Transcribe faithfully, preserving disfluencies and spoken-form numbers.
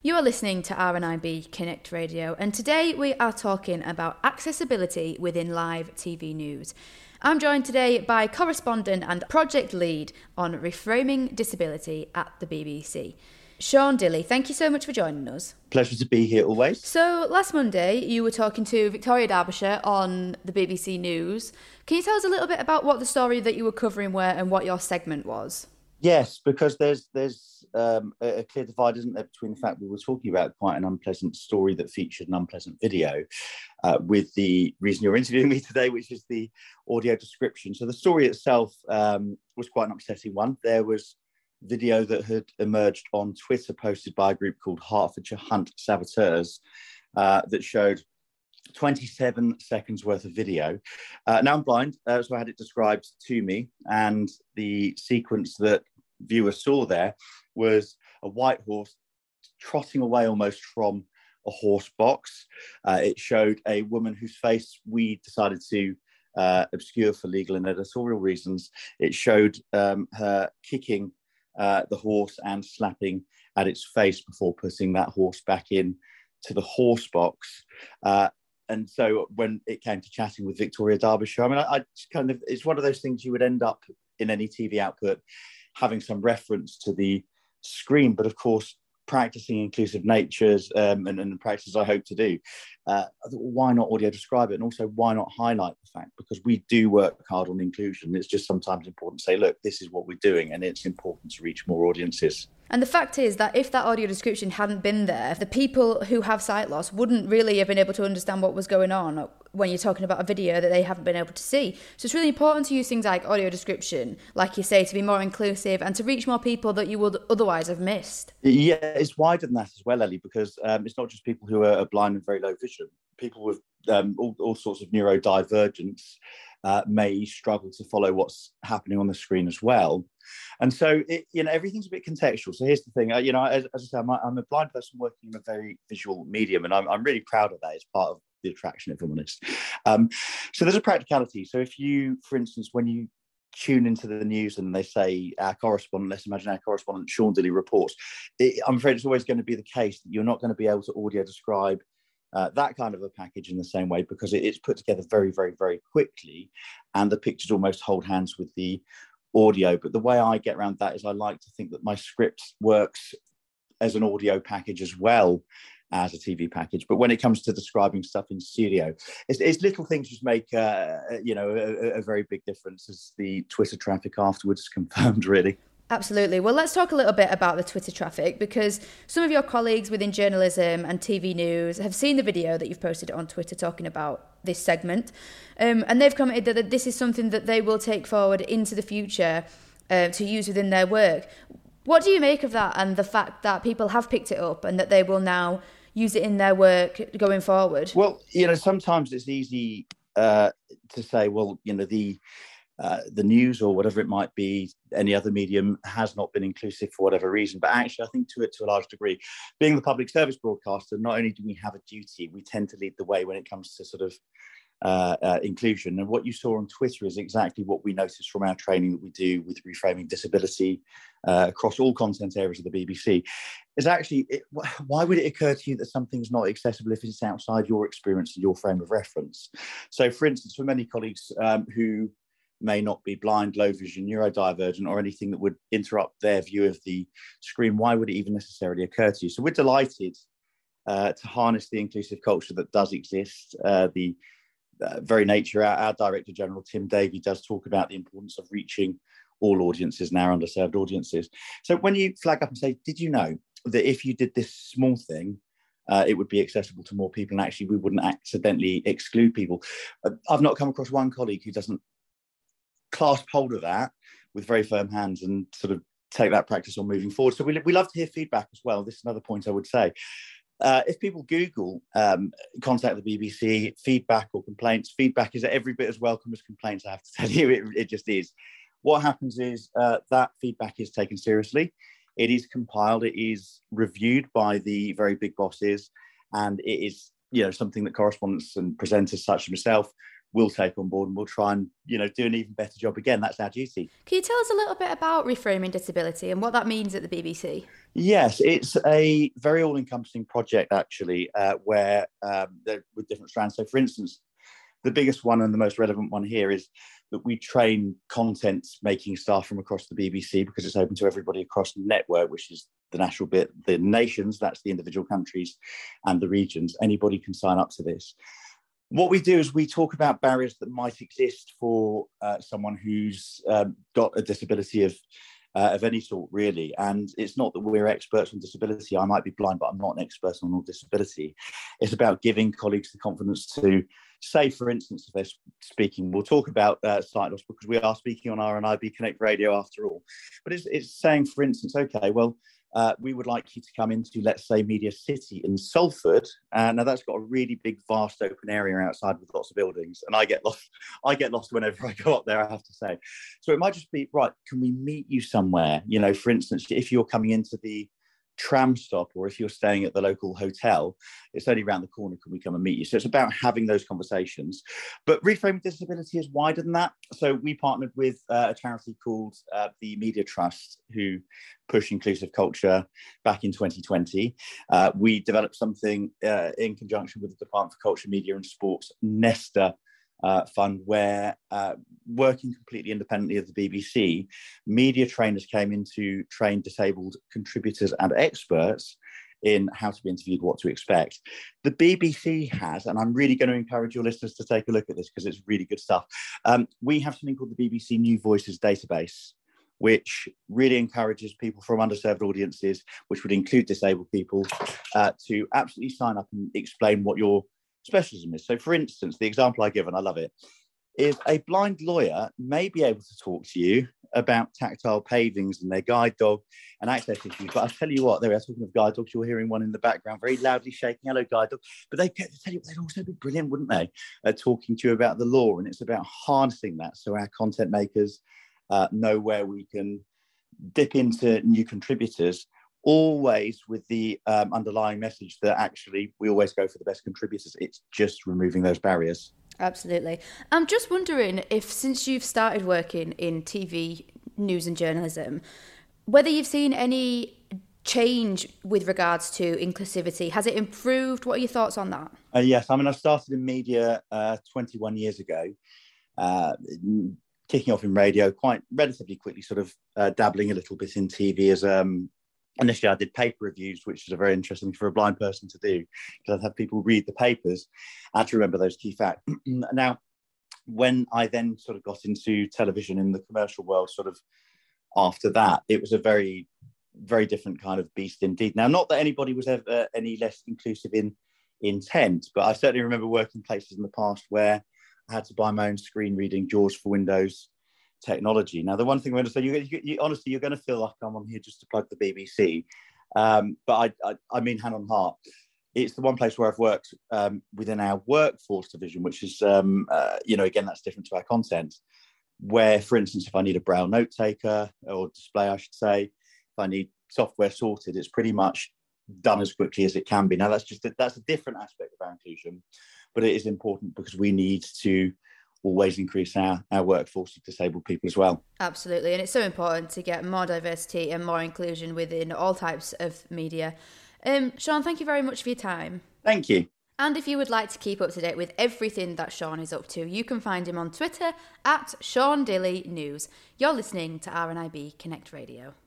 You are listening to R N I B Connect Radio, and today we are talking about accessibility within live T V news. I'm joined today by correspondent and project lead on reframing disability at the B B C. Sean Dilley, thank you so much for joining us. Pleasure to be here always. So last Monday you were talking to Victoria Derbyshire on the B B C News. Can you tell us a little bit about what the story that you were covering were and what your segment was? Yes, because there's there's um, a clear divide, isn't there, between the fact we were talking about quite an unpleasant story that featured an unpleasant video uh, with the reason you're interviewing me today, which is the audio description. So the story itself um, was quite an upsetting one. There was video that had emerged on Twitter posted by a group called Hertfordshire Hunt Saboteurs uh, that showed twenty-seven seconds worth of video. Uh, now I'm blind, uh, so I had it described to me, and the sequence that viewers saw there was a white horse trotting away almost from a horse box. Uh, it showed a woman whose face we decided to uh, obscure for legal and editorial reasons. It showed um, her kicking uh, the horse and slapping at its face before putting that horse back in to the horse box. Uh, And so when it came to chatting with Victoria Derbyshire, I mean, I, I just kind of, it's one of those things you would end up in any T V output having some reference to the screen. But of course, practicing inclusive natures um, and, and the practices I hope to do, uh, I thought, why not audio describe it? And also, why not highlight the fact? Because we do work hard on inclusion. It's just sometimes important to say, look, this is what we're doing, and it's important to reach more audiences. And the fact is that if that audio description hadn't been there, the people who have sight loss wouldn't really have been able to understand what was going on when you're talking about a video that they haven't been able to see. So it's really important to use things like audio description, like you say, to be more inclusive and to reach more people that you would otherwise have missed. Yeah, it's wider than that as well, Ellie, because um, it's not just people who are blind and very low vision. People with um, all, all sorts of neurodivergence uh, may struggle to follow what's happening on the screen as well. And so, it, you know, everything's a bit contextual. So here's the thing, uh, you know, as, as I say, I'm, I'm a blind person working in a very visual medium, and I'm, I'm really proud of that. It's part of the attraction, if I'm honest. Um, so there's a practicality. So if you, for instance, when you tune into the news and they say our correspondent, let's imagine our correspondent Sean Dilley reports, it, I'm afraid it's always going to be the case that you're not going to be able to audio describe Uh, that kind of a package in the same way, because it, it's put together very, very, very quickly, and the pictures almost hold hands with the audio. But the way I get around that is I like to think that my script works as an audio package as well as a T V package. But when it comes to describing stuff in studio, it's, it's little things just make uh, you know a, a very big difference, as the Twitter traffic afterwards confirmed, really. Absolutely. Well, let's talk a little bit about the Twitter traffic, because some of your colleagues within journalism and T V news have seen the video that you've posted on Twitter talking about this segment, um, and they've commented that, that this is something that they will take forward into the future uh, to use within their work. What do you make of that, and the fact that people have picked it up and that they will now use it in their work going forward? Well, you know, sometimes it's easy uh, to say, well, you know, the Uh, the news or whatever it might be, any other medium, has not been inclusive for whatever reason. But actually, I think to it to a large degree, being the public service broadcaster, not only do we have a duty, we tend to lead the way when it comes to sort of uh, uh, inclusion. And what you saw on Twitter is exactly what we noticed from our training that we do with reframing disability uh, across all content areas of the B B C. Is actually, it, why would it occur to you that something's not accessible if it's outside your experience and your frame of reference? So, for instance, for many colleagues um, who may not be blind, low vision, neurodivergent, or anything that would interrupt their view of the screen, why would it even necessarily occur to you? So we're delighted uh, to harness the inclusive culture that does exist. Uh, the uh, very nature, our, our Director General, Tim Davey, does talk about the importance of reaching all audiences and our underserved audiences. So when you flag up and say, did you know that if you did this small thing, Uh, it would be accessible to more people, and actually we wouldn't accidentally exclude people? Uh, I've not come across one colleague who doesn't clasp hold of that with very firm hands and sort of take that practice on moving forward. So we, we love to hear feedback as well. This is another point I would say. Uh, if people Google um, contact the B B C, feedback or complaints, feedback is every bit as welcome as complaints, I have to tell you. It, it just is. What happens is uh, that feedback is taken seriously. It is compiled. It is reviewed by the very big bosses, and it is, you know, something that correspondents and presenters such as myself we'll take on board and we'll try and, you know, do an even better job again. That's our duty. Can you tell us a little bit about Reframing Disability and what that means at the B B C? Yes, it's a very all-encompassing project, actually, uh, where um, with different strands. So, for instance, the biggest one and the most relevant one here is that we train content making staff from across the B B C, because it's open to everybody across the network, which is the national bit, the nations, that's the individual countries and the regions. Anybody can sign up to this. What we do is we talk about barriers that might exist for uh, someone who's um, got a disability of uh, of any sort, really. And it's not that we're experts on disability. I might be blind, but I'm not an expert on all disability. It's about giving colleagues the confidence to say, for instance, if they're speaking, we'll talk about uh, sight loss because we are speaking on R N I B Connect Radio after all. But it's, it's saying, for instance, okay, well, Uh, we would like you to come into, let's say, Media City in Salford. Uh, now that's got a really big, vast open area outside with lots of buildings. And I get lost. I get lost whenever I go up there, I have to say. So it might just be, right, can we meet you somewhere? You know, for instance, if you're coming into the tram stop or if you're staying at the local hotel, it's only around the corner, can we come and meet you? So it's about having those conversations. But Reframing Disability is wider than that. So we partnered with uh, a charity called uh, the Media Trust, who push inclusive culture back in twenty twenty. Uh, we developed something uh, in conjunction with the Department for Culture, Media and Sports, Nesta uh, Fund, where uh, working completely independently of the B B C, media trainers came in to train disabled contributors and experts in how to be interviewed, what to expect. The B B C has, and I'm really going to encourage your listeners to take a look at this because it's really good stuff. Um, we have something called the B B C New Voices database, which really encourages people from underserved audiences, which would include disabled people, uh, to absolutely sign up and explain what your specialism is. So, for instance, the example I give, and I love it, is a blind lawyer may be able to talk to you about tactile pavings and their guide dog and access issues. But I'll tell you what, they are talking of guide dogs. You're hearing one in the background, very loudly shaking, hello, guide dog. But they tell you, they'd also be brilliant, wouldn't they? Uh, talking to you about the law. And it's about harnessing that so our content makers uh, know where we can dip into new contributors, always with the um, underlying message that actually we always go for the best contributors. It's just removing those barriers. Absolutely. I'm just wondering if, since you've started working in T V news and journalism, whether you've seen any change with regards to inclusivity. Has it improved? What are your thoughts on that? Uh, yes, I mean, I started in media uh, twenty-one years ago, uh, kicking off in radio quite relatively quickly, sort of uh, dabbling a little bit in T V as um, initially I did paper reviews, which is a very interesting thing for a blind person to do, because I'd have people read the papers. I had to remember those key facts. Now, when I then sort of got into television in the commercial world, sort of after that, it was a very, very different kind of beast indeed. Now, not that anybody was ever any less inclusive in intent, but I certainly remember working places in the past where I had to buy my own screen reading JAWS for Windows technology. Now, the one thing I'm going to say, you, you, you, honestly, you're going to feel like I'm on here just to plug the B B C, um, but I, I, I mean, hand on heart, it's the one place where I've worked um, within our workforce division, which is, um, uh, you know, again, that's different to our content, where, for instance, if I need a braille note taker or display, I should say, if I need software sorted, it's pretty much done as quickly as it can be. Now, that's just a, that's a different aspect of our inclusion, but it is important because we need to always increase our, our workforce of disabled people as well. Absolutely, and it's so important to get more diversity and more inclusion within all types of media. Um, Sean, thank you very much for your time. Thank you. And if you would like to keep up to date with everything that Sean is up to, you can find him on Twitter at Sean Dilly News. You're listening to R N I B Connect Radio.